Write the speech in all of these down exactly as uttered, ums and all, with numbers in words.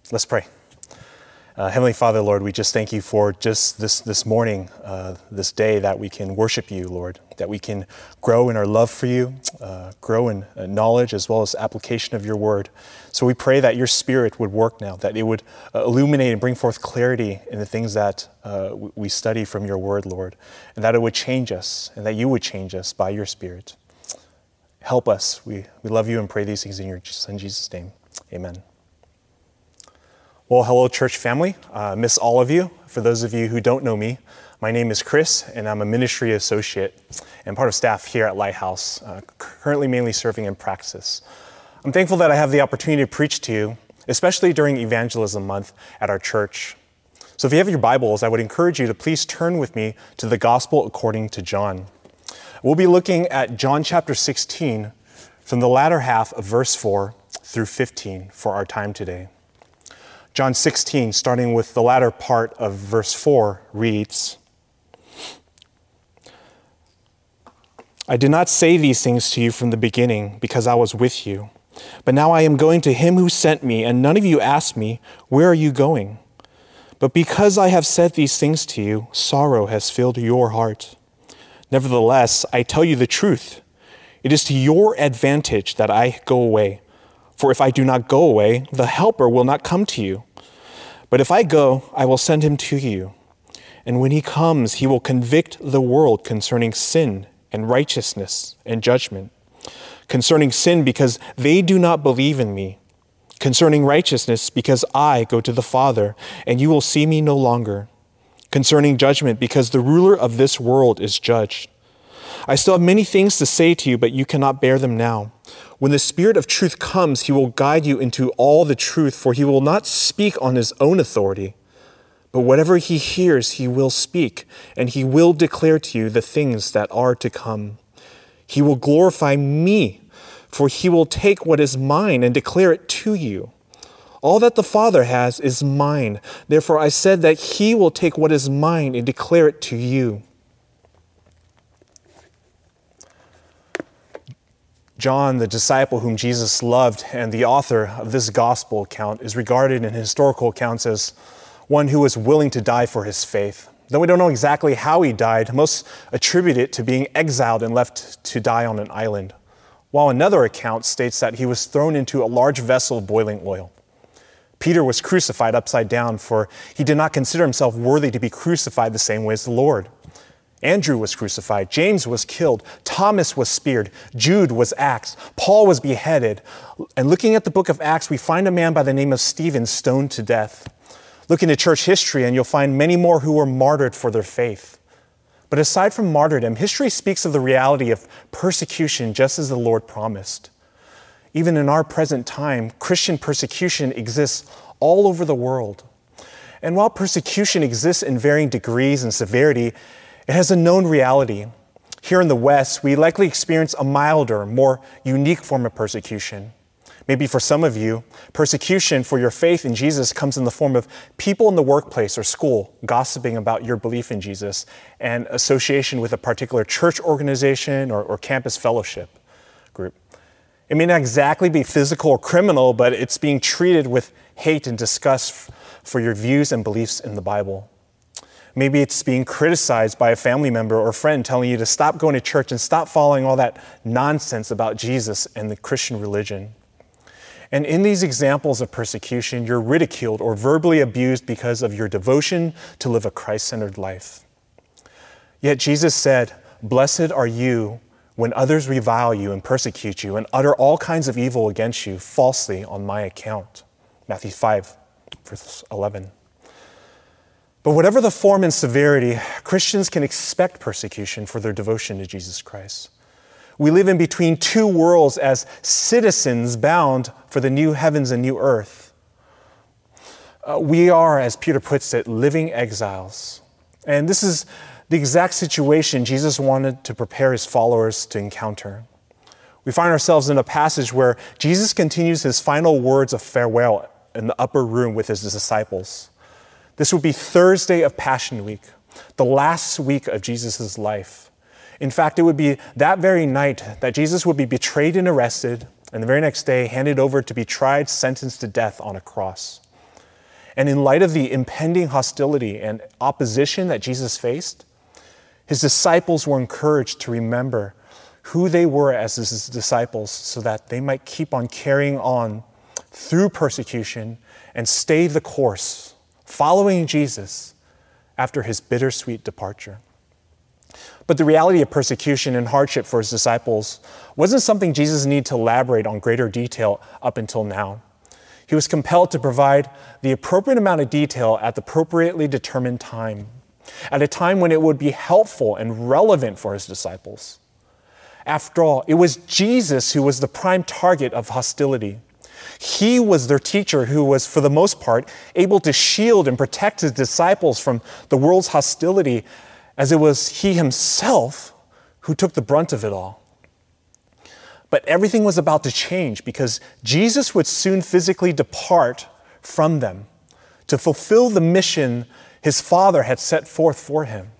Let's pray. Uh, Heavenly Father, Lord, we just thank you for just this this morning, uh, this day that we can worship you, Lord, that we can grow in our love for you, uh, grow in uh, knowledge as well as application of your word. So we pray that your Spirit would work now, that it would uh, illuminate and bring forth clarity in the things that uh, we study from your word, Lord, and that it would change us and that you would change us by your Spirit. Help us. We, we love you and pray these things in your Son, Jesus' name. Amen. Well, hello, church family. I uh, miss all of you. For those of you who don't know me, my name is Chris, and I'm a ministry associate and part of staff here at Lighthouse, uh, currently mainly serving in Praxis. I'm thankful that I have the opportunity to preach to you, especially during Evangelism Month at our church. So if you have your Bibles, I would encourage you to please turn with me to the Gospel according to John. We'll be looking at John chapter sixteen from the latter half of verse four through fifteen for our time today. John sixteen, starting with the latter part of verse four, reads, I did not say these things to you from the beginning because I was with you. But now I am going to him who sent me, and none of you asked me, where are you going? But because I have said these things to you, sorrow has filled your heart. Nevertheless, I tell you the truth. It is to your advantage that I go away. For if I do not go away, the Helper will not come to you. But if I go, I will send him to you. And when he comes, he will convict the world concerning sin and righteousness and judgment. Concerning sin, because they do not believe in me. Concerning righteousness, because I go to the Father, and you will see me no longer. Concerning judgment, because the ruler of this world is judged. I still have many things to say to you, but you cannot bear them now. When the Spirit of truth comes, he will guide you into all the truth, for he will not speak on his own authority. But whatever he hears, he will speak, and he will declare to you the things that are to come. He will glorify me, for he will take what is mine and declare it to you. All that the Father has is mine. Therefore I said that he will take what is mine and declare it to you. John, the disciple whom Jesus loved and the author of this gospel account, is regarded in historical accounts as one who was willing to die for his faith. Though we don't know exactly how he died, most attribute it to being exiled and left to die on an island, while another account states that he was thrown into a large vessel of boiling oil. Peter was crucified upside down, for he did not consider himself worthy to be crucified the same way as the Lord. Andrew was crucified, James was killed, Thomas was speared, Jude was axed, Paul was beheaded. And looking at the book of Acts, we find a man by the name of Stephen stoned to death. Look into church history and you'll find many more who were martyred for their faith. But aside from martyrdom, history speaks of the reality of persecution just as the Lord promised. Even in our present time, Christian persecution exists all over the world. And while persecution exists in varying degrees and severity, it has a known reality. Here in the West, we likely experience a milder, more unique form of persecution. Maybe for some of you, persecution for your faith in Jesus comes in the form of people in the workplace or school gossiping about your belief in Jesus and association with a particular church organization or, or campus fellowship group. It may not exactly be physical or criminal, but it's being treated with hate and disgust for your views and beliefs in the Bible. Maybe it's being criticized by a family member or friend telling you to stop going to church and stop following all that nonsense about Jesus and the Christian religion. And in these examples of persecution, you're ridiculed or verbally abused because of your devotion to live a Christ-centered life. Yet Jesus said, "Blessed are you when others revile you and persecute you and utter all kinds of evil against you falsely on my account." Matthew five, verse eleven. But whatever the form and severity, Christians can expect persecution for their devotion to Jesus Christ. We live in between two worlds as citizens bound for the new heavens and new earth. Uh, we are, as Peter puts it, living exiles. And this is the exact situation Jesus wanted to prepare his followers to encounter. We find ourselves in a passage where Jesus continues his final words of farewell in the upper room with his disciples. This would be Thursday of Passion Week, the last week of Jesus' life. In fact, it would be that very night that Jesus would be betrayed and arrested, and the very next day handed over to be tried, sentenced to death on a cross. And in light of the impending hostility and opposition that Jesus faced, his disciples were encouraged to remember who they were as his disciples so that they might keep on carrying on through persecution and stay the course, following Jesus after his bittersweet departure. But the reality of persecution and hardship for his disciples wasn't something Jesus needed to elaborate on greater detail up until now. He was compelled to provide the appropriate amount of detail at the appropriately determined time, at a time when it would be helpful and relevant for his disciples. After all, it was Jesus who was the prime target of hostility. He was their teacher who was, for the most part, able to shield and protect his disciples from the world's hostility, as it was he himself who took the brunt of it all. But everything was about to change because Jesus would soon physically depart from them to fulfill the mission his Father had set forth for him,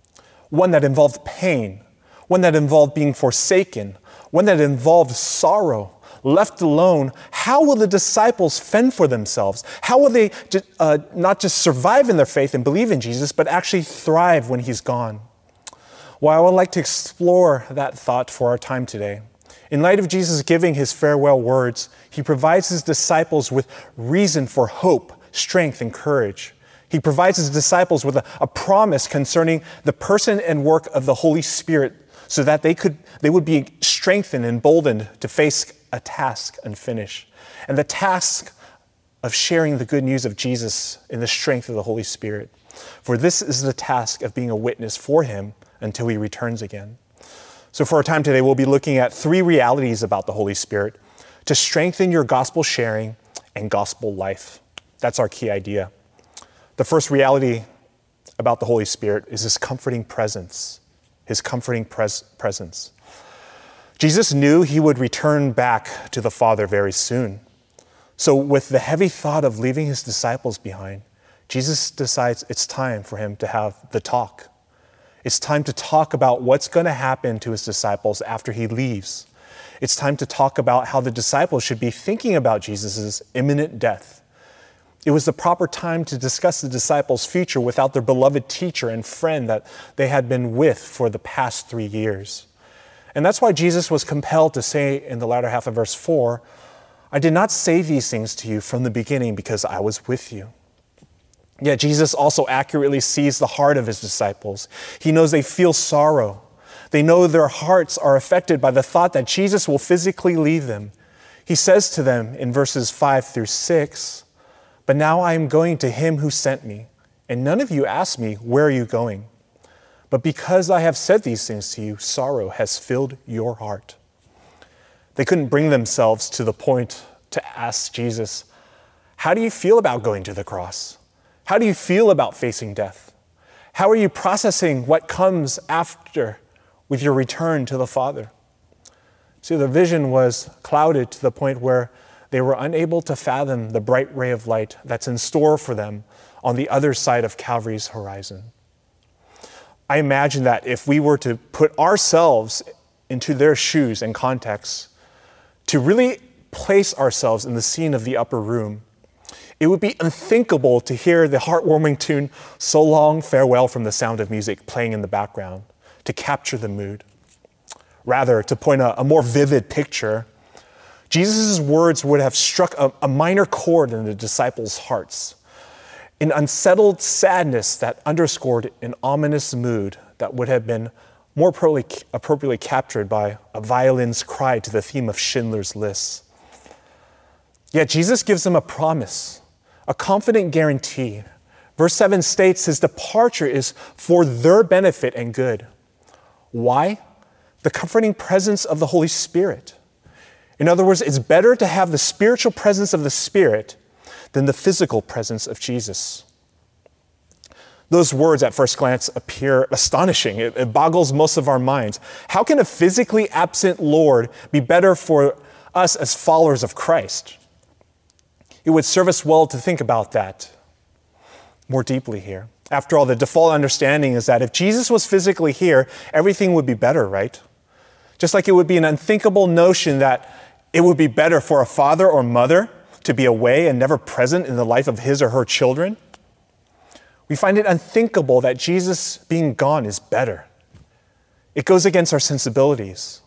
one that involved pain, one that involved being forsaken, one that involved sorrow. Left alone, how will the disciples fend for themselves? How will they uh, not just survive in their faith and believe in Jesus, but actually thrive when he's gone? Well, I would like to explore that thought for our time today. In light of Jesus giving his farewell words, he provides his disciples with reason for hope, strength, and courage. He provides his disciples with a, a promise concerning the person and work of the Holy Spirit so that they could they would be strengthened and emboldened to face a task unfinished. And the task of sharing the good news of Jesus in the strength of the Holy Spirit. For this is the task of being a witness for him until he returns again. So for our time today, we'll be looking at three realities about the Holy Spirit to strengthen your gospel sharing and gospel life. That's our key idea. The first reality about the Holy Spirit is his comforting presence, his comforting pres- presence. Jesus knew he would return back to the Father very soon. So with the heavy thought of leaving his disciples behind, Jesus decides it's time for him to have the talk. It's time to talk about what's going to happen to his disciples after he leaves. It's time to talk about how the disciples should be thinking about Jesus' imminent death. It was the proper time to discuss the disciples' future without their beloved teacher and friend that they had been with for the past three years. And that's why Jesus was compelled to say in the latter half of verse four, I did not say these things to you from the beginning because I was with you. Yet Jesus also accurately sees the heart of his disciples. He knows they feel sorrow. They know their hearts are affected by the thought that Jesus will physically leave them. He says to them in verses five through six, but now I am going to him who sent me, and none of you ask me, where are you going? But because I have said these things to you, sorrow has filled your heart. They couldn't bring themselves to the point to ask Jesus, how do you feel about going to the cross? How do you feel about facing death? How are you processing what comes after with your return to the Father? See, their vision was clouded to the point where they were unable to fathom the bright ray of light that's in store for them on the other side of Calvary's horizon. I imagine that if we were to put ourselves into their shoes and context, to really place ourselves in the scene of the upper room, it would be unthinkable to hear the heartwarming tune, So Long Farewell from the Sound of Music, playing in the background to capture the mood. Rather, to point a, a more vivid picture, Jesus' words would have struck a, a minor chord in the disciples' hearts, an unsettled sadness that underscored an ominous mood that would have been more appropriately, appropriately captured by a violin's cry to the theme of Schindler's List. Yet Jesus gives them a promise, a confident guarantee. Verse seven states his departure is for their benefit and good. Why? The comforting presence of the Holy Spirit. In other words, it's better to have the spiritual presence of the Spirit than the physical presence of Jesus. Those words at first glance appear astonishing. It, it boggles most of our minds. How can a physically absent Lord be better for us as followers of Christ? It would serve us well to think about that more deeply here. After all, the default understanding is that if Jesus was physically here, everything would be better, right? Just like it would be an unthinkable notion that it would be better for a father or mother to be away and never present in the life of his or her children. We find it unthinkable that Jesus being gone is better. It goes against our sensibilities.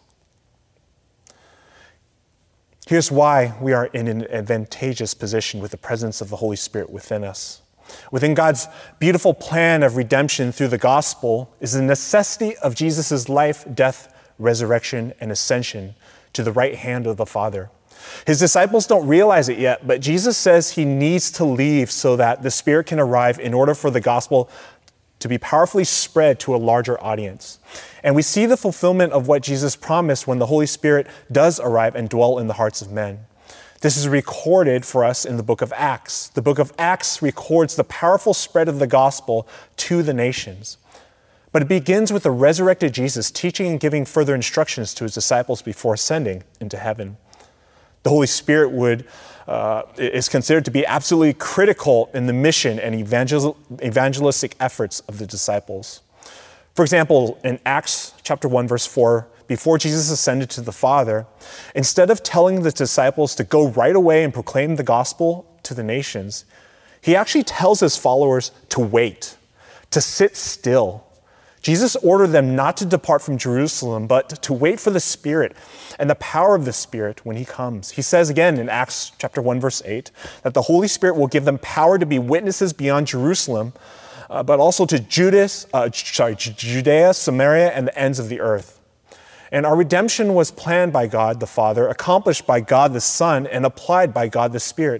Here's why we are in an advantageous position with the presence of the Holy Spirit within us. Within God's beautiful plan of redemption through the gospel is the necessity of Jesus' life, death, resurrection, and ascension to the right hand of the Father. His disciples don't realize it yet, but Jesus says he needs to leave so that the Spirit can arrive in order for the gospel to be powerfully spread to a larger audience. And we see the fulfillment of what Jesus promised when the Holy Spirit does arrive and dwell in the hearts of men. This is recorded for us in the book of Acts. The book of Acts records the powerful spread of the gospel to the nations. But it begins with the resurrected Jesus teaching and giving further instructions to his disciples before ascending into heaven. The Holy Spirit would uh, is considered to be absolutely critical in the mission and evangel- evangelistic efforts of the disciples. For example, in Acts chapter one, verse four, before Jesus ascended to the Father, instead of telling the disciples to go right away and proclaim the gospel to the nations, he actually tells his followers to wait, to sit still. Jesus ordered them not to depart from Jerusalem, but to wait for the Spirit and the power of the Spirit when he comes. He says again in Acts chapter one, verse eight, that the Holy Spirit will give them power to be witnesses beyond Jerusalem, uh, but also to Judas, uh, sorry, Judea, Samaria, and the ends of the earth. And our redemption was planned by God the Father, accomplished by God the Son, and applied by God the Spirit,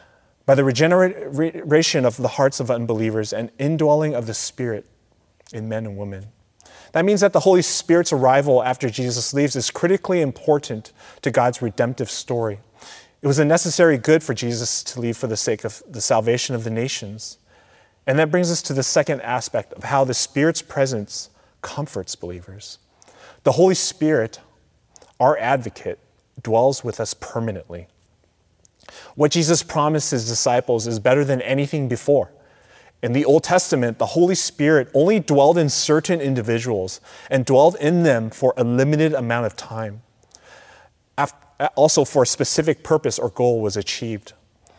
by the regeneration of the hearts of unbelievers and indwelling of the Spirit in men and women. That means that the Holy Spirit's arrival after Jesus leaves is critically important to God's redemptive story. It was a necessary good for Jesus to leave for the sake of the salvation of the nations. And that brings us to the second aspect of how the Spirit's presence comforts believers. The Holy Spirit, our advocate, dwells with us permanently. What Jesus promised his disciples is better than anything before. In the Old Testament, the Holy Spirit only dwelled in certain individuals and dwelled in them for a limited amount of time. Also, for a specific purpose or goal was achieved.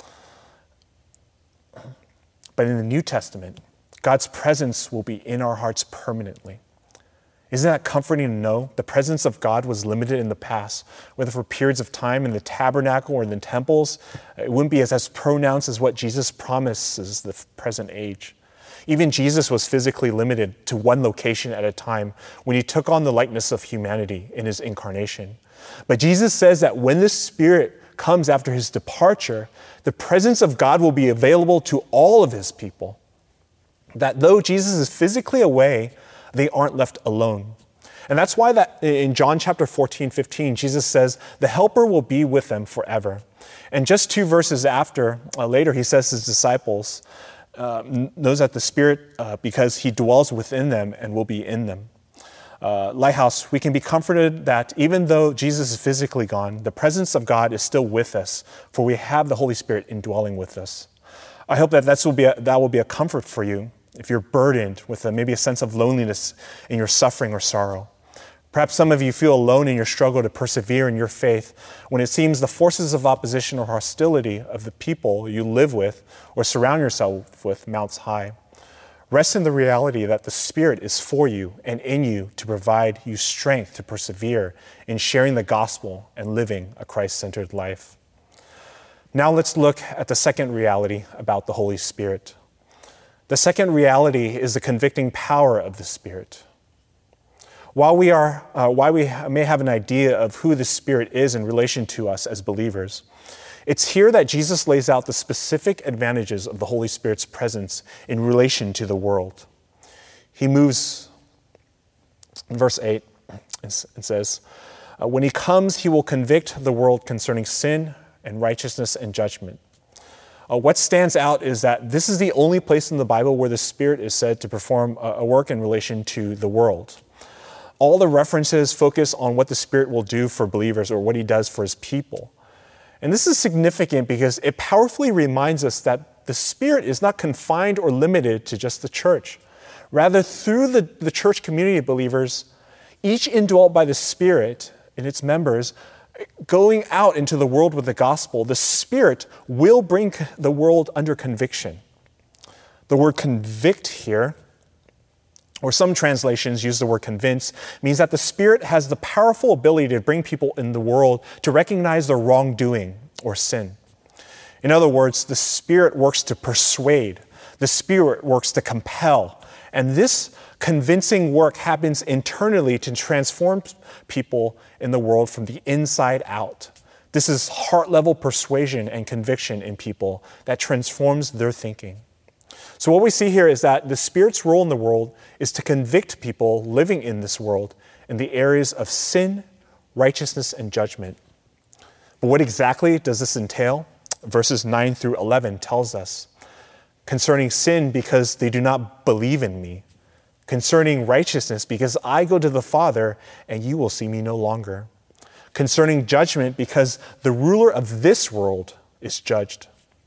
But in the New Testament, God's presence will be in our hearts permanently. Isn't that comforting to know? The presence of God was limited in the past, whether for periods of time in the tabernacle or in the temples. It wouldn't be as, as pronounced as what Jesus promises the present age. Even Jesus was physically limited to one location at a time when he took on the likeness of humanity in his incarnation. But Jesus says that when the Spirit comes after his departure, the presence of God will be available to all of his people. That though Jesus is physically away, they aren't left alone. And that's why that in John chapter fourteen, fifteen, Jesus says, the Helper will be with them forever. And just two verses after, uh, later, he says to his disciples, uh, knows that the Spirit, uh, because he dwells within them and will be in them. Uh, Lighthouse, we can be comforted that even though Jesus is physically gone, the presence of God is still with us, for we have the Holy Spirit indwelling with us. I hope that that's will be a, that will be a comfort for you if you're burdened with a, maybe a sense of loneliness in your suffering or sorrow. Perhaps some of you feel alone in your struggle to persevere in your faith when it seems the forces of opposition or hostility of the people you live with or surround yourself with mounts high. Rest in the reality that the Spirit is for you and in you to provide you strength to persevere in sharing the gospel and living a Christ-centered life. Now let's look at the second reality about the Holy Spirit. The second reality is the convicting power of the Spirit. While we are, uh, while we may have an idea of who the Spirit is in relation to us as believers, it's here that Jesus lays out the specific advantages of the Holy Spirit's presence in relation to the world. He moves, in verse eight, and says, when he comes, he will convict the world concerning sin and righteousness and judgment. Uh, what stands out is that this is the only place in the Bible where the Spirit is said to perform a, a work in relation to the world. All the references focus on what the Spirit will do for believers or what he does for his people. And this is significant because it powerfully reminds us that the Spirit is not confined or limited to just the church. Rather, through the, the church community of believers, each indwelt by the Spirit and its members going out into the world with the gospel, the Spirit will bring the world under conviction. The word convict here, or some translations use the word convince, means that the Spirit has the powerful ability to bring people in the world to recognize their wrongdoing or sin. In other words, the Spirit works to persuade. The Spirit works to compel. And this convincing work happens internally to transform people in the world from the inside out. This is heart-level persuasion and conviction in people that transforms their thinking. So what we see here is that the Spirit's role in the world is to convict people living in this world in the areas of sin, righteousness, and judgment. But what exactly does this entail? Verses nine through eleven tells us. Concerning sin, because they do not believe in me. Concerning righteousness, because I go to the Father, and you will see me no longer. Concerning judgment, because the ruler of this world is judged.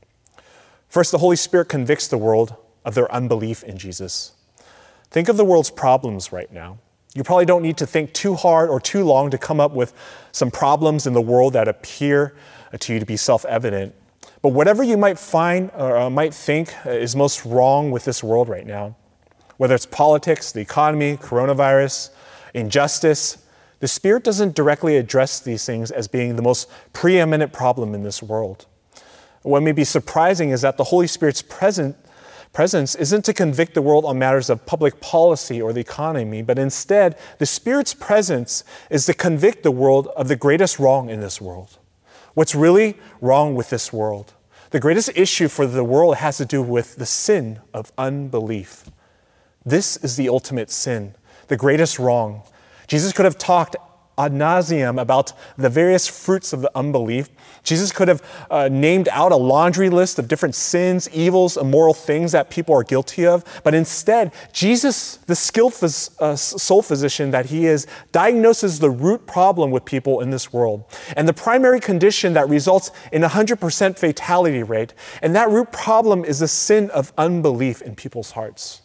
First, the Holy Spirit convicts the world of their unbelief in Jesus. Think of the world's problems right now. You probably don't need to think too hard or too long to come up with some problems in the world that appear to you to be self-evident. But whatever you might find or might think is most wrong with this world right now, whether it's politics, the economy, coronavirus, injustice, the Spirit doesn't directly address these things as being the most preeminent problem in this world. What may be surprising is that the Holy Spirit's present, presence isn't to convict the world on matters of public policy or the economy, but instead, the Spirit's presence is to convict the world of the greatest wrong in this world. What's really wrong with this world? The greatest issue for the world has to do with the sin of unbelief. This is the ultimate sin, the greatest wrong. Jesus could have talked ad nauseum about the various fruits of the unbelief. Jesus could have uh, named out a laundry list of different sins, evils, immoral things that people are guilty of. But instead, Jesus, the skilled phys- uh, soul physician that he is, diagnoses the root problem with people in this world. And the primary condition that results in a one hundred percent fatality rate. And that root problem is the sin of unbelief in people's hearts.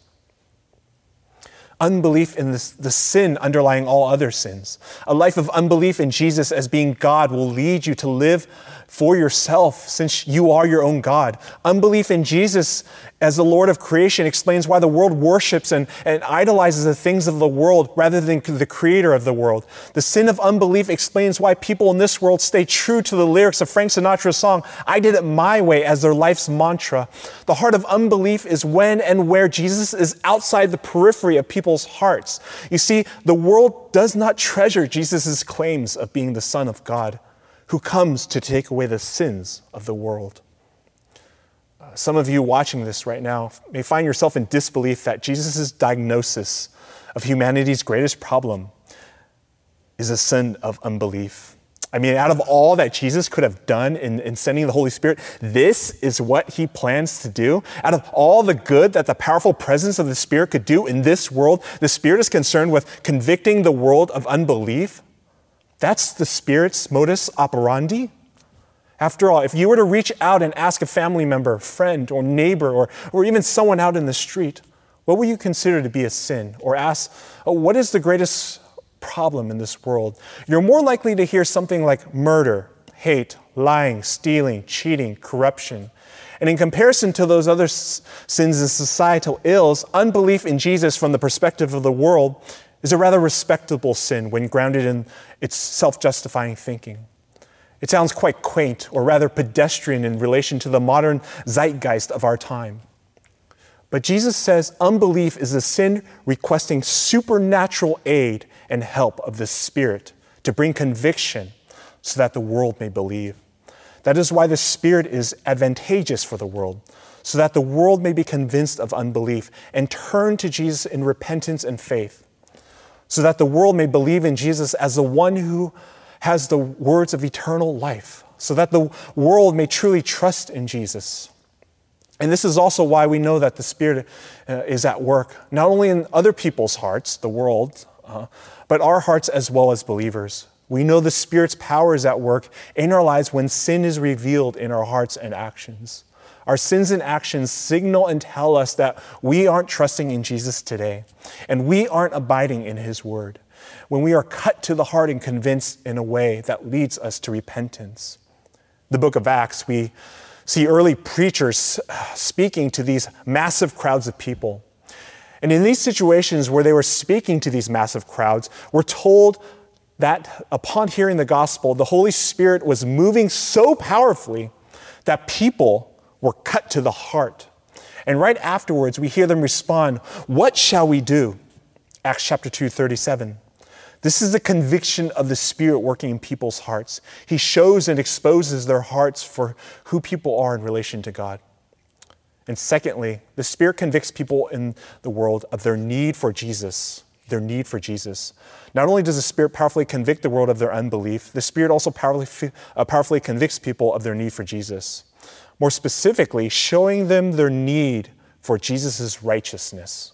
Unbelief in this, the sin underlying all other sins. A life of unbelief in Jesus as being God will lead you to live for yourself since you are your own God. Unbelief in Jesus as the Lord of creation explains why the world worships and, and idolizes the things of the world rather than the creator of the world. The sin of unbelief explains why people in this world stay true to the lyrics of Frank Sinatra's song, "I Did It My Way," as their life's mantra. The heart of unbelief is when and where Jesus is outside the periphery of people's hearts. You see, the world does not treasure Jesus' claims of being the Son of God, who comes to take away the sins of the world. Uh, some of you watching this right now may find yourself in disbelief that Jesus' diagnosis of humanity's greatest problem is a sin of unbelief. I mean, out of all that Jesus could have done in, in sending the Holy Spirit, this is what he plans to do. Out of all the good that the powerful presence of the Spirit could do in this world, the Spirit is concerned with convicting the world of unbelief. That's the Spirit's modus operandi. After all, if you were to reach out and ask a family member, friend, or neighbor, or, or even someone out in the street, what would you consider to be a sin? Or ask, oh, what is the greatest problem in this world? You're more likely to hear something like murder, hate, lying, stealing, cheating, corruption. And in comparison to those other s- sins and societal ills, unbelief in Jesus from the perspective of the world is a rather respectable sin when grounded in its self-justifying thinking. It sounds quite quaint, or rather pedestrian in relation to the modern zeitgeist of our time. But Jesus says unbelief is a sin requesting supernatural aid and help of the Spirit to bring conviction so that the world may believe. That is why the Spirit is advantageous for the world, so that the world may be convinced of unbelief and turn to Jesus in repentance and faith, so that the world may believe in Jesus as the one who has the words of eternal life, so that the world may truly trust in Jesus. And this is also why we know that the Spirit uh, is at work, not only in other people's hearts, the world, uh, but our hearts as well as believers. We know the Spirit's power is at work in our lives when sin is revealed in our hearts and actions. Our sins and actions signal and tell us that we aren't trusting in Jesus today, and we aren't abiding in his word. when we are cut to the heart and convinced in a way that leads us to repentance. The book of Acts, we see early preachers speaking to these massive crowds of people. And in these situations where they were speaking to these massive crowds, we're told that upon hearing the gospel, the Holy Spirit was moving so powerfully that people were cut to the heart. And right afterwards, we hear them respond, "What shall we do?" Acts chapter two, thirty-seven. This is the conviction of the Spirit working in people's hearts. He shows and exposes their hearts for who people are in relation to God. And secondly, the Spirit convicts people in the world of their need for Jesus, their need for Jesus. Not only does the Spirit powerfully convict the world of their unbelief, the Spirit also powerfully, uh, powerfully convicts people of their need for Jesus. More specifically, showing them their need for Jesus' righteousness.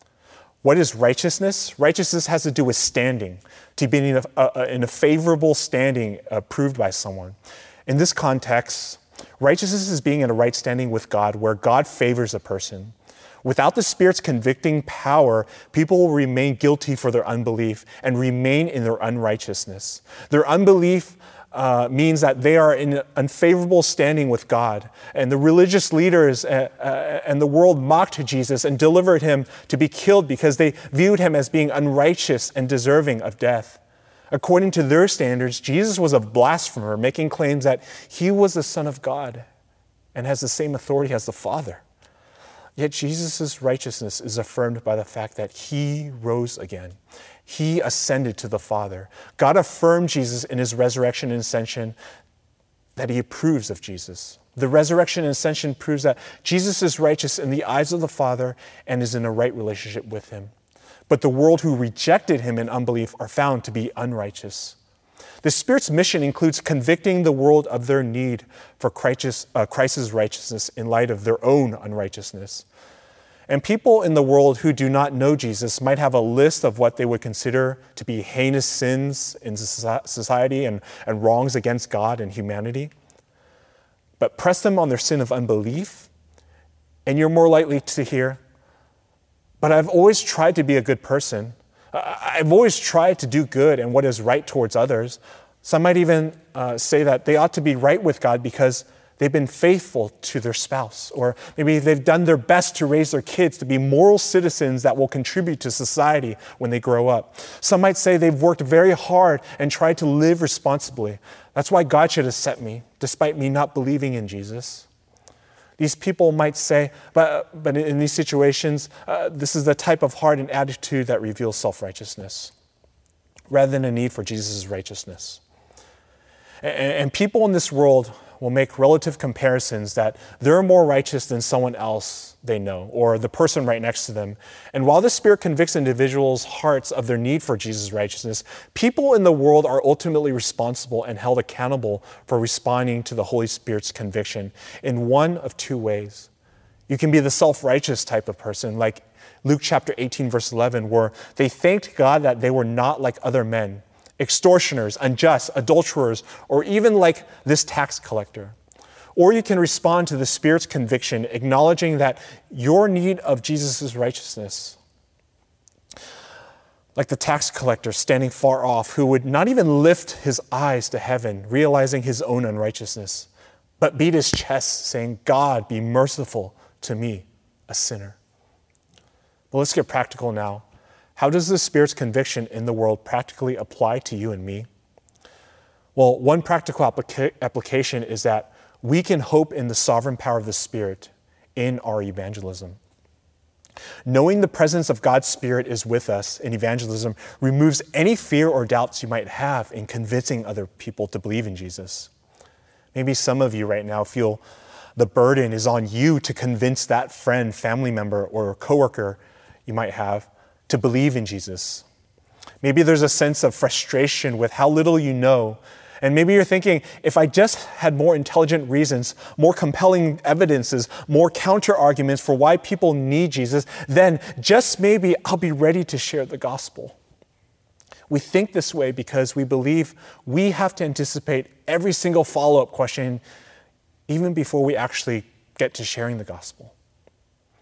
What is righteousness? Righteousness has to do with standing, to being in a, a, in a favorable standing approved by someone. In this context, righteousness is being in a right standing with God, where God favors a person. Without the Spirit's convicting power, people will remain guilty for their unbelief and remain in their unrighteousness. Their unbelief uh, means that they are in unfavorable standing with God. And the religious leaders uh, uh, and the world mocked Jesus and delivered him to be killed because they viewed him as being unrighteous and deserving of death. According to their standards, Jesus was a blasphemer, making claims that he was the Son of God and has the same authority as the Father. Yet Jesus' righteousness is affirmed by the fact that he rose again. He ascended to the Father. God affirmed Jesus in his resurrection and ascension, that he approves of Jesus. The resurrection and ascension proves that Jesus is righteous in the eyes of the Father and is in a right relationship with him. But the world who rejected him in unbelief are found to be unrighteous. The Spirit's mission includes convicting the world of their need for Christ's, uh, Christ's righteousness in light of their own unrighteousness. And people in the world who do not know Jesus might have a list of what they would consider to be heinous sins in society and, and wrongs against God and humanity. But press them on their sin of unbelief, and you're more likely to hear, "But I've always tried to be a good person. I've always tried to do good and what is right towards others." Some might even uh, say that they ought to be right with God because they've been faithful to their spouse, or maybe they've done their best to raise their kids to be moral citizens that will contribute to society when they grow up. Some might say they've worked very hard and tried to live responsibly. That's why God should accept me, despite me not believing in Jesus. These people might say, but, but in these situations, uh, this is the type of heart and attitude that reveals self-righteousness, rather than a need for Jesus' righteousness. And, and people in this world will make relative comparisons that they're more righteous than someone else they know, or the person right next to them. And while the Spirit convicts individuals' hearts of their need for Jesus' righteousness, people in the world are ultimately responsible and held accountable for responding to the Holy Spirit's conviction in one of two ways. You can be the self-righteous type of person, like Luke chapter eighteen, verse eleven, where they thanked God that they were not like other men, extortioners, unjust, adulterers, or even like this tax collector. Or you can respond to the Spirit's conviction, acknowledging that your need of Jesus' righteousness, like the tax collector standing far off, who would not even lift his eyes to heaven, realizing his own unrighteousness, but beat his chest, saying, "God, be merciful to me, a sinner." But let's get practical now. How does the Spirit's conviction in the world practically apply to you and me? Well, one practical applica- application is that we can hope in the sovereign power of the Spirit in our evangelism. Knowing the presence of God's Spirit is with us in evangelism removes any fear or doubts you might have in convincing other people to believe in Jesus. Maybe some of you right now feel the burden is on you to convince that friend, family member, or coworker you might have to believe in Jesus. Maybe there's a sense of frustration with how little you know. And maybe you're thinking, if I just had more intelligent reasons, more compelling evidences, more counter arguments for why people need Jesus, then just maybe I'll be ready to share the gospel. We think this way because we believe we have to anticipate every single follow-up question even before we actually get to sharing the gospel.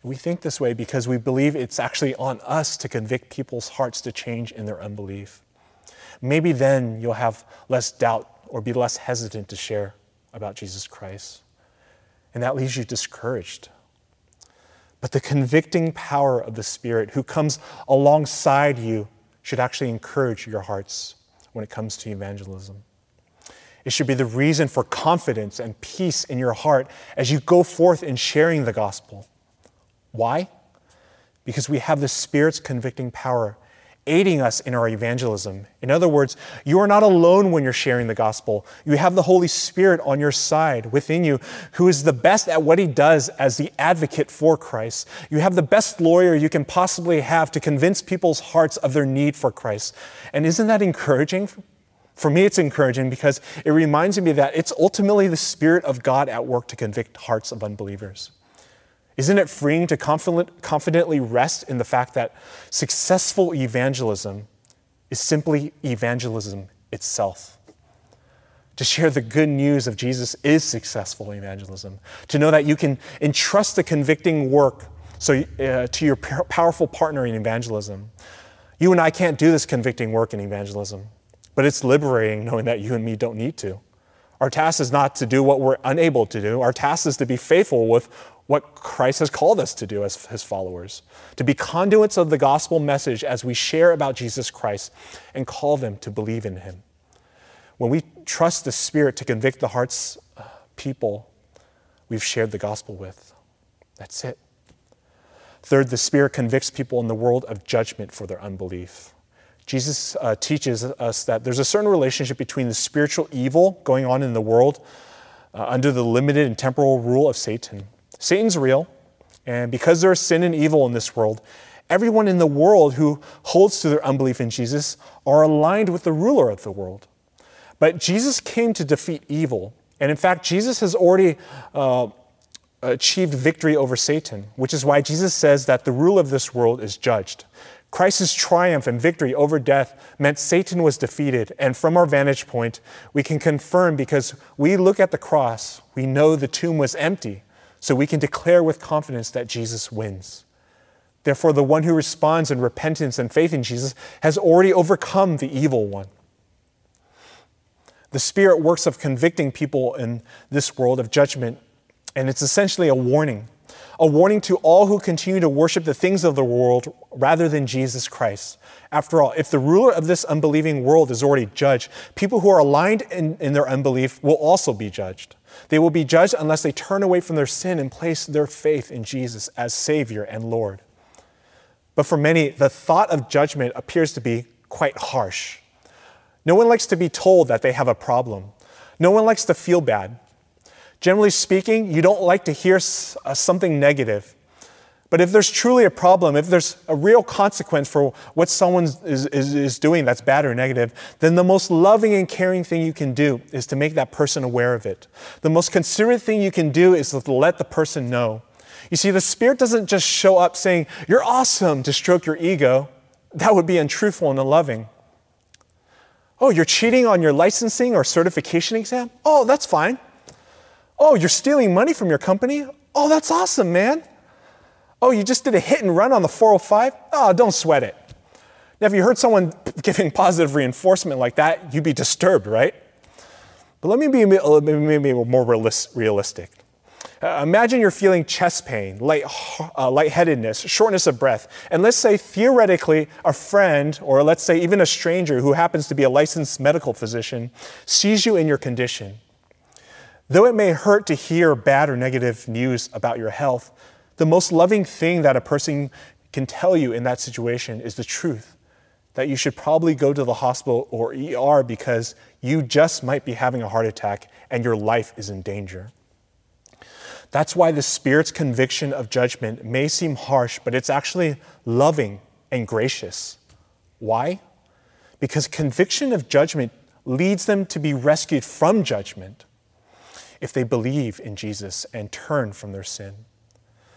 We think this way because we believe it's actually on us to convict people's hearts to change in their unbelief. Maybe then you'll have less doubt or be less hesitant to share about Jesus Christ. And that leaves you discouraged. But the convicting power of the Spirit who comes alongside you should actually encourage your hearts when it comes to evangelism. It should be the reason for confidence and peace in your heart as you go forth in sharing the gospel. Why? Because we have the Spirit's convicting power aiding us in our evangelism. In other words, you are not alone when you're sharing the gospel. You have the Holy Spirit on your side within you, who is the best at what he does as the advocate for Christ. You have the best lawyer you can possibly have to convince people's hearts of their need for Christ. And isn't that encouraging? For me, it's encouraging because it reminds me that it's ultimately the Spirit of God at work to convict hearts of unbelievers. Isn't it freeing to confident, confidently rest in the fact that successful evangelism is simply evangelism itself? To share the good news of Jesus is successful evangelism. To know that you can entrust the convicting work so, uh, to your powerful partner in evangelism. You and I can't do this convicting work in evangelism, but it's liberating knowing that you and me don't need to. Our task is not to do what we're unable to do. Our task is to be faithful with what Christ has called us to do as his followers, to be conduits of the gospel message as we share about Jesus Christ and call them to believe in him. When we trust the Spirit to convict the hearts of people we've shared the gospel with, that's it. Third, the Spirit convicts people in the world of judgment for their unbelief. Jesus uh, teaches us that there's a certain relationship between the spiritual evil going on in the world uh, under the limited and temporal rule of Satan. Satan's real, and because there is sin and evil in this world, everyone in the world who holds to their unbelief in Jesus are aligned with the ruler of the world. But Jesus came to defeat evil, and in fact, Jesus has already uh, achieved victory over Satan, which is why Jesus says that the ruler of this world is judged. Christ's triumph and victory over death meant Satan was defeated, and from our vantage point, we can confirm because we look at the cross, we know the tomb was empty, so we can declare with confidence that Jesus wins. Therefore, the one who responds in repentance and faith in Jesus has already overcome the evil one. The Spirit works of convicting people in this world of judgment, and it's essentially a warning. A warning to all who continue to worship the things of the world rather than Jesus Christ. After all, if the ruler of this unbelieving world is already judged, people who are aligned in, in their unbelief will also be judged. They will be judged unless they turn away from their sin and place their faith in Jesus as Savior and Lord. But for many, the thought of judgment appears to be quite harsh. No one likes to be told that they have a problem. No one likes to feel bad. Generally speaking, you don't like to hear something negative. But if there's truly a problem, if there's a real consequence for what someone is, is, is doing that's bad or negative, then the most loving and caring thing you can do is to make that person aware of it. The most considerate thing you can do is to let the person know. You see, the Spirit doesn't just show up saying, "You're awesome," to stroke your ego. That would be untruthful and unloving. "Oh, you're cheating on your licensing or certification exam? Oh, that's fine. Oh, you're stealing money from your company? Oh, that's awesome, man. Oh, you just did a hit and run on the four oh five? Oh, don't sweat it." Now, if you heard someone giving positive reinforcement like that, you'd be disturbed, right? But let me be maybe more realistic. Uh, imagine you're feeling chest pain, light, uh, lightheadedness, shortness of breath, and let's say theoretically a friend, or let's say even a stranger who happens to be a licensed medical physician, sees you in your condition. Though it may hurt to hear bad or negative news about your health, the most loving thing that a person can tell you in that situation is the truth, that you should probably go to the hospital or E R because you just might be having a heart attack and your life is in danger. That's why the Spirit's conviction of judgment may seem harsh, but it's actually loving and gracious. Why? Because conviction of judgment leads them to be rescued from judgment if they believe in Jesus and turn from their sin.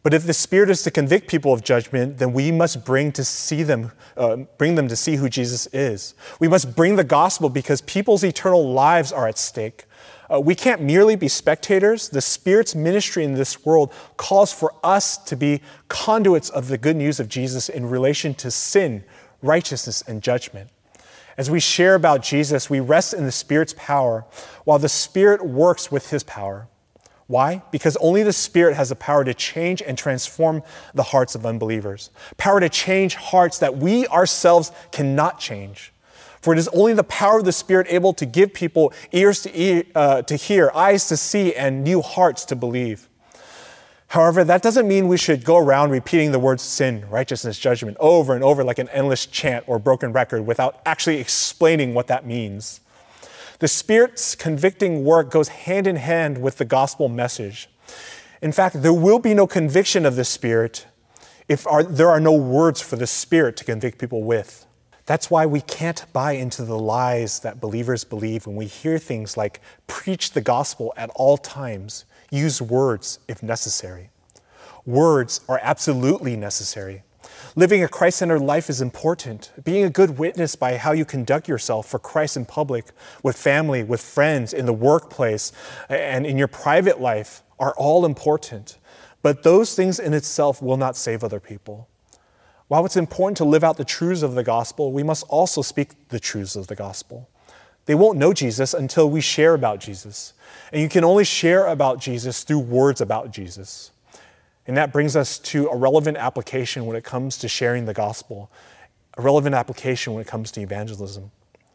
But if the Spirit is to convict people of judgment, then we must bring to see them, uh, bring them to see who Jesus is. We must bring the gospel because people's eternal lives are at stake. Uh, we can't merely be spectators. The Spirit's ministry in this world calls for us to be conduits of the good news of Jesus in relation to sin, righteousness, and judgment. As we share about Jesus, we rest in the Spirit's power while the Spirit works with his power. Why? Because only the Spirit has the power to change and transform the hearts of unbelievers. Power to change hearts that we ourselves cannot change. For it is only the power of the Spirit able to give people ears to, ear, uh, to hear, eyes to see, and new hearts to believe. However, that doesn't mean we should go around repeating the words sin, righteousness, judgment over and over like an endless chant or broken record without actually explaining what that means. The Spirit's convicting work goes hand in hand with the gospel message. In fact, there will be no conviction of the Spirit if our, there are no words for the Spirit to convict people with. That's why we can't buy into the lies that believers believe when we hear things like preach the gospel at all times, use words if necessary. Words are absolutely necessary. Living a Christ-centered life is important. Being a good witness by how you conduct yourself for Christ in public, with family, with friends, in the workplace, and in your private life are all important. But those things in itself will not save other people. While it's important to live out the truths of the gospel, we must also speak the truths of the gospel. They won't know Jesus until we share about Jesus. And you can only share about Jesus through words about Jesus. And that brings us to a relevant application when it comes to sharing the gospel, a relevant application when it comes to evangelism.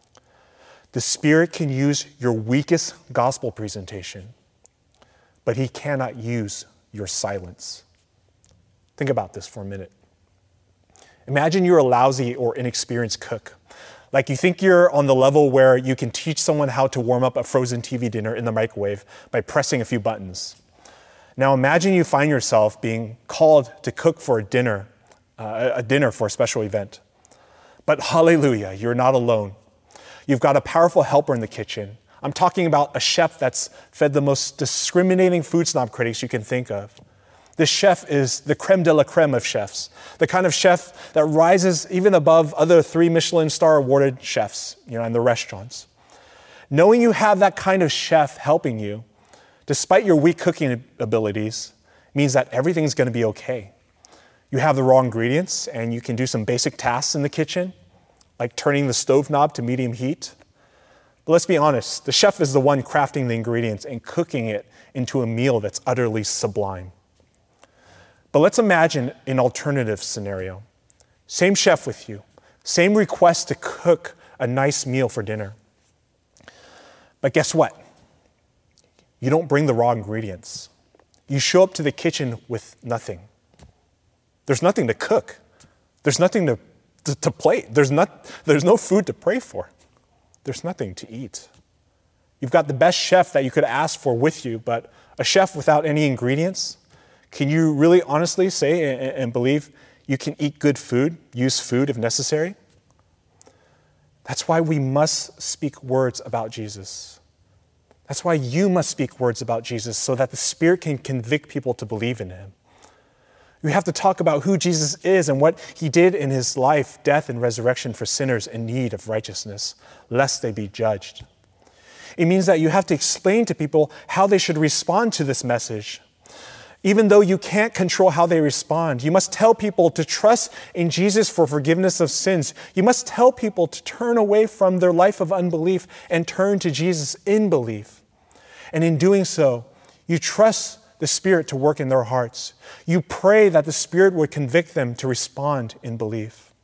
The Spirit can use your weakest gospel presentation, but he cannot use your silence. Think about this for a minute. Imagine you're a lousy or inexperienced cook. Like you think you're on the level where you can teach someone how to warm up a frozen T V dinner in the microwave by pressing a few buttons. Now imagine you find yourself being called to cook for a dinner, uh, a dinner for a special event. But hallelujah, you're not alone. You've got a powerful helper in the kitchen. I'm talking about a chef that's fed the most discriminating food snob critics you can think of. This chef is the creme de la creme of chefs, the kind of chef that rises even above other three Michelin star awarded chefs, you know, in the restaurants. Knowing you have that kind of chef helping you, despite your weak cooking abilities, means that everything's going to be okay. You have the raw ingredients and you can do some basic tasks in the kitchen, like turning the stove knob to medium heat. But let's be honest, the chef is the one crafting the ingredients and cooking it into a meal that's utterly sublime. But let's imagine an alternative scenario. Same chef with you, same request to cook a nice meal for dinner. But guess what? You don't bring the raw ingredients. You show up to the kitchen with nothing. There's nothing to cook. There's nothing to, to, to plate. There's, not, there's no food to pray for. There's nothing to eat. You've got the best chef that you could ask for with you, but a chef without any ingredients? Can you really honestly say and, and believe you can eat good food, use food if necessary? That's why we must speak words about Jesus. That's why you must speak words about Jesus so that the Spirit can convict people to believe in him. We have to talk about who Jesus is and what he did in his life, death, and resurrection for sinners in need of righteousness, lest they be judged. It means that you have to explain to people how they should respond to this message. Even though you can't control how they respond, you must tell people to trust in Jesus for forgiveness of sins. You must tell people to turn away from their life of unbelief and turn to Jesus in belief. And in doing so, you trust the Spirit to work in their hearts. You pray that the Spirit would convict them to respond in belief.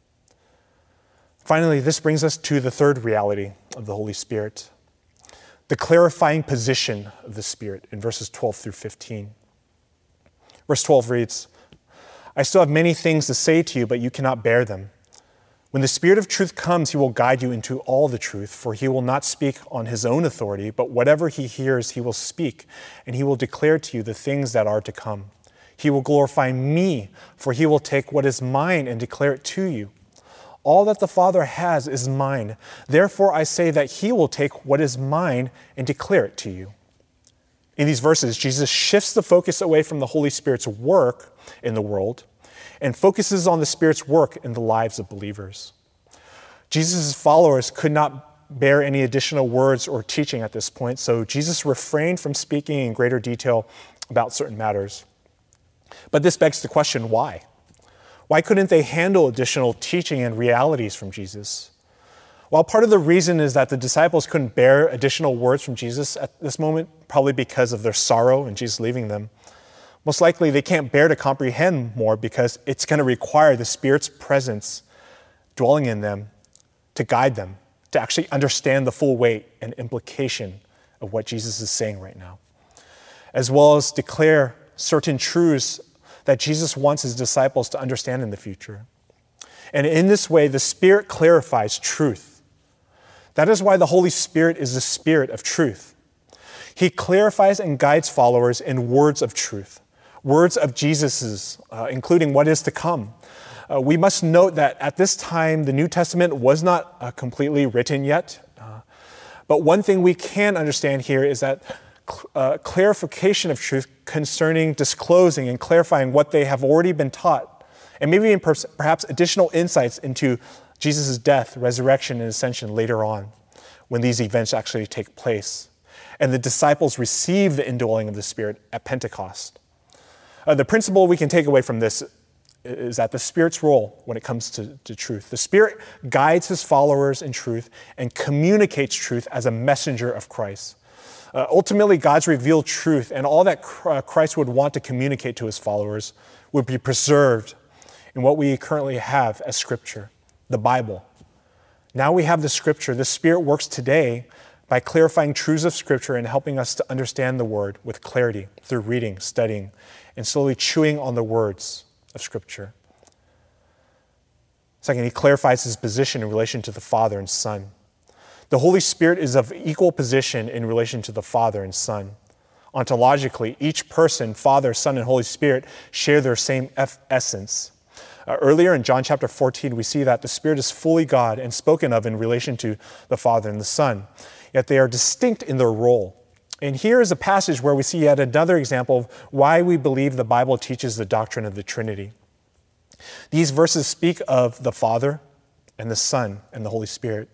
Finally, this brings us to the third reality of the Holy Spirit, the clarifying position of the Spirit in verses twelve through fifteen. Verse twelve reads, I still have many things to say to you, but you cannot bear them. When the Spirit of truth comes, he will guide you into all the truth, for he will not speak on his own authority, but whatever he hears, he will speak, and he will declare to you the things that are to come. He will glorify me, for he will take what is mine and declare it to you. All that the Father has is mine. Therefore I say that he will take what is mine and declare it to you. In these verses, Jesus shifts the focus away from the Holy Spirit's work in the world and focuses on the Spirit's work in the lives of believers. Jesus' followers could not bear any additional words or teaching at this point, so Jesus refrained from speaking in greater detail about certain matters. But this begs the question, why? Why couldn't they handle additional teaching and realities from Jesus? While part of the reason is that the disciples couldn't bear additional words from Jesus at this moment, probably because of their sorrow and Jesus leaving them, most likely they can't bear to comprehend more because it's going to require the Spirit's presence dwelling in them to guide them, to actually understand the full weight and implication of what Jesus is saying right now, as well as declare certain truths that Jesus wants his disciples to understand in the future. And in this way, the Spirit clarifies truth. That is why the Holy Spirit is the Spirit of truth. He clarifies and guides followers in words of truth, words of Jesus's, uh, including what is to come. Uh, we must note that at this time, the New Testament was not uh, completely written yet. Uh, but one thing we can understand here is that cl- uh, clarification of truth concerning disclosing and clarifying what they have already been taught, and maybe in per- perhaps additional insights into Jesus' death, resurrection, and ascension later on, when these events actually take place. And the disciples receive the indwelling of the Spirit at Pentecost. Uh, the principle we can take away from this is that the Spirit's role when it comes to, to truth. The Spirit guides his followers in truth and communicates truth as a messenger of Christ. Uh, ultimately, God's revealed truth and all that Christ would want to communicate to his followers would be preserved in what we currently have as Scripture, the Bible. Now we have the Scripture. The Spirit works today by clarifying truths of Scripture and helping us to understand the Word with clarity through reading, studying, and slowly chewing on the words of Scripture. Second, he clarifies his position in relation to the Father and Son. The Holy Spirit is of equal position in relation to the Father and Son. Ontologically, each person, Father, Son, and Holy Spirit, share their same eff- essence. Uh, earlier in John chapter fourteen, we see that the Spirit is fully God and spoken of in relation to the Father and the Son, yet they are distinct in their role. And here is a passage where we see yet another example of why we believe the Bible teaches the doctrine of the Trinity. These verses speak of the Father and the Son and the Holy Spirit.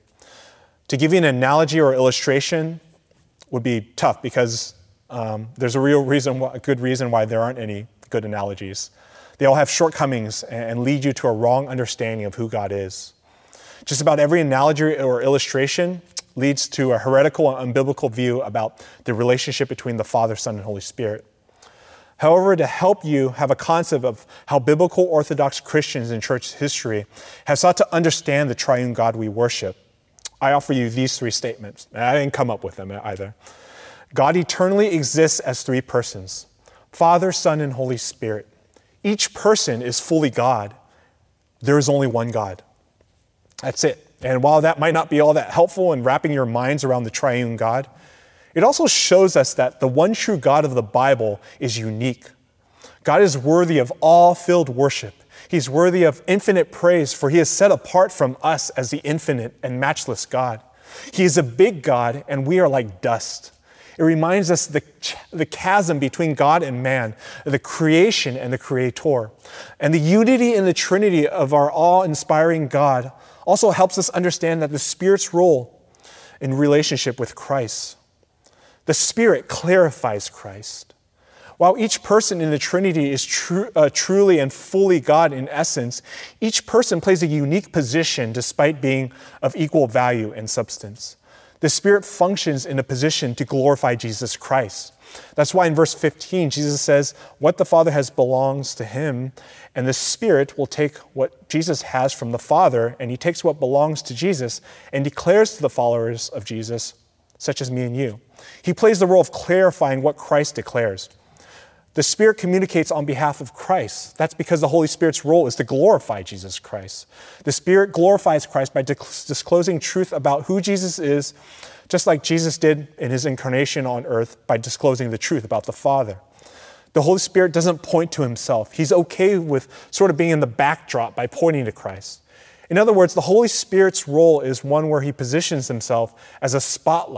To give you an analogy or illustration would be tough because um, there's a real reason, a good reason why there aren't any good analogies. They all have shortcomings and lead you to a wrong understanding of who God is. Just about every analogy or illustration leads to a heretical and unbiblical view about the relationship between the Father, Son, and Holy Spirit. However, to help you have a concept of how biblical Orthodox Christians in church history have sought to understand the triune God we worship, I offer you these three statements. I didn't come up with them either. God eternally exists as three persons, Father, Son, and Holy Spirit. Each person is fully God. There is only one God. That's it. And while that might not be all that helpful in wrapping your minds around the triune God, it also shows us that the one true God of the Bible is unique. God is worthy of all filled worship. He's worthy of infinite praise, for he is set apart from us as the infinite and matchless God. He is a big God, and we are like dust. It reminds us the, the chasm between God and man, the creation and the creator. And the unity in the Trinity of our awe-inspiring God also helps us understand that the Spirit's role in relationship with Christ. The Spirit clarifies Christ. While each person in the Trinity is tru- uh, truly and fully God in essence, each person plays a unique position despite being of equal value and substance. The Spirit functions in a position to glorify Jesus Christ. That's why in verse fifteen, Jesus says, what the Father has belongs to him, and the Spirit will take what Jesus has from the Father, and he takes what belongs to Jesus and declares to the followers of Jesus, such as me and you. He plays the role of clarifying what Christ declares. The Spirit communicates on behalf of Christ. That's because the Holy Spirit's role is to glorify Jesus Christ. The Spirit glorifies Christ by disclosing truth about who Jesus is, just like Jesus did in his incarnation on earth by disclosing the truth about the Father. The Holy Spirit doesn't point to himself. He's okay with sort of being in the backdrop by pointing to Christ. In other words, the Holy Spirit's role is one where he positions himself as a spotlight,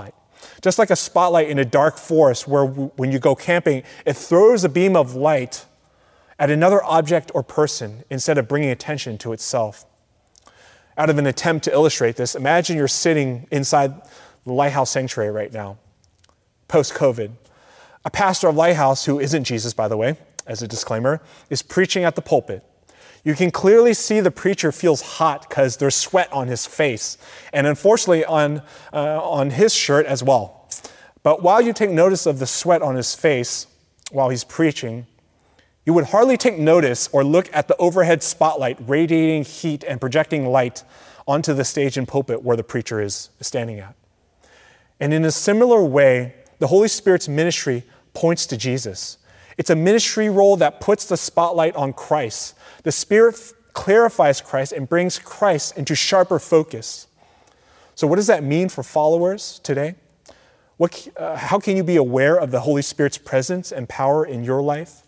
Just like a spotlight in a dark forest where when you go camping, it throws a beam of light at another object or person instead of bringing attention to itself. Out of an attempt to illustrate this, imagine you're sitting inside the Lighthouse Sanctuary right now, post-COVID. A pastor of Lighthouse, who isn't Jesus, by the way, as a disclaimer, is preaching at the pulpit. You can clearly see the preacher feels hot because there's sweat on his face, and unfortunately on, uh, on his shirt as well. But while you take notice of the sweat on his face while he's preaching, you would hardly take notice or look at the overhead spotlight radiating heat and projecting light onto the stage and pulpit where the preacher is standing at. And in a similar way, the Holy Spirit's ministry points to Jesus. It's a ministry role that puts the spotlight on Christ. The Spirit f- clarifies Christ and brings Christ into sharper focus. So what does that mean for followers today? What, uh, how can you be aware of the Holy Spirit's presence and power in your life?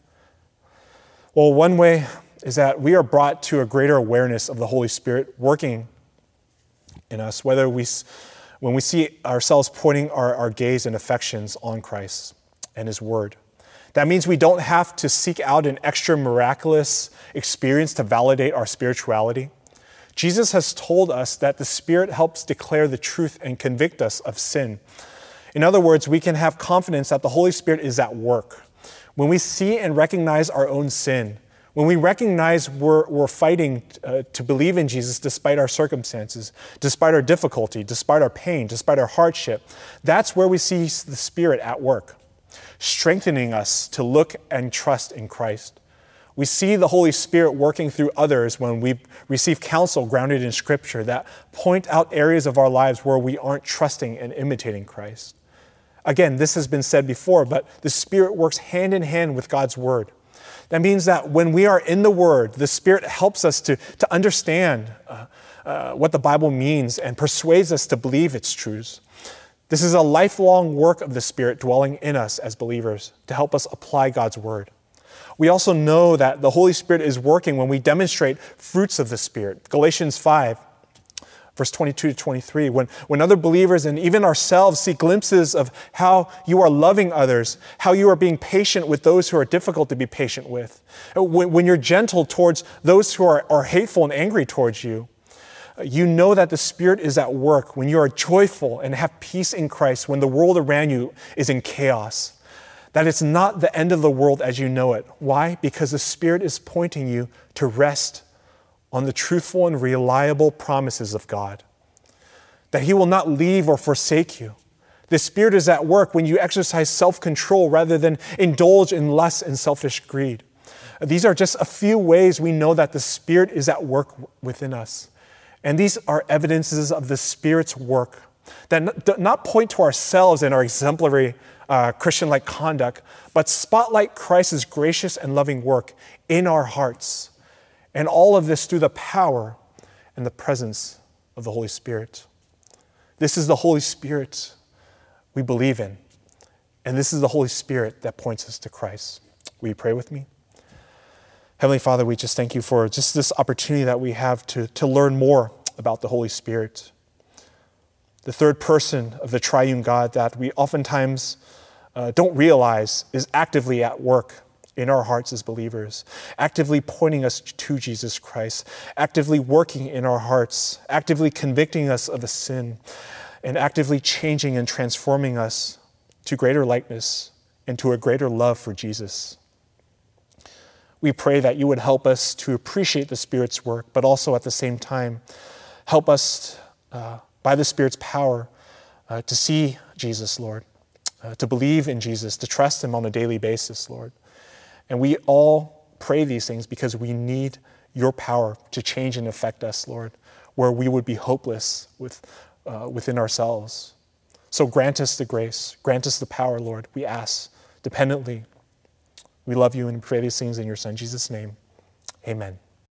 Well, one way is that we are brought to a greater awareness of the Holy Spirit working in us, whether we, when we see ourselves pointing our, our gaze and affections on Christ and His Word. That means we don't have to seek out an extra miraculous experience to validate our spirituality. Jesus has told us that the Spirit helps declare the truth and convict us of sin. In other words, we can have confidence that the Holy Spirit is at work. When we see and recognize our own sin, when we recognize we're, we're fighting uh, to believe in Jesus despite our circumstances, despite our difficulty, despite our pain, despite our hardship, that's where we see the Spirit at work, strengthening us to look and trust in Christ. We see the Holy Spirit working through others when we receive counsel grounded in Scripture that point out areas of our lives where we aren't trusting and imitating Christ. Again, this has been said before, but the Spirit works hand in hand with God's Word. That means that when we are in the Word, the Spirit helps us to, to understand uh, uh, what the Bible means and persuades us to believe its truths. This is a lifelong work of the Spirit dwelling in us as believers to help us apply God's Word. We also know that the Holy Spirit is working when we demonstrate fruits of the Spirit. Galatians five, verse twenty-two to twenty-three, when, when other believers and even ourselves see glimpses of how you are loving others, how you are being patient with those who are difficult to be patient with, when, when you're gentle towards those who are, are hateful and angry towards you, you know that the Spirit is at work when you are joyful and have peace in Christ, when the world around you is in chaos. That it's not the end of the world as you know it. Why? Because the Spirit is pointing you to rest on the truthful and reliable promises of God. That He will not leave or forsake you. The Spirit is at work when you exercise self-control rather than indulge in lust and selfish greed. These are just a few ways we know that the Spirit is at work within us. And these are evidences of the Spirit's work that not point to ourselves and our exemplary uh, Christian-like conduct, but spotlight Christ's gracious and loving work in our hearts. And all of this through the power and the presence of the Holy Spirit. This is the Holy Spirit we believe in. And this is the Holy Spirit that points us to Christ. Will you pray with me? Heavenly Father, we just thank you for just this opportunity that we have to, to learn more about the Holy Spirit, the third person of the triune God that we oftentimes uh, don't realize is actively at work in our hearts as believers, actively pointing us to Jesus Christ, actively working in our hearts, actively convicting us of a sin, and actively changing and transforming us to greater likeness and to a greater love for Jesus. We pray that you would help us to appreciate the Spirit's work, but also at the same time, help us uh, by the Spirit's power uh, to see Jesus, Lord, uh, to believe in Jesus, to trust Him on a daily basis, Lord. And we all pray these things because we need your power to change and affect us, Lord, where we would be hopeless with, uh, within ourselves. So grant us the grace, grant us the power, Lord, we ask dependently. We love you and pray these things in your Son, Jesus' name. Amen.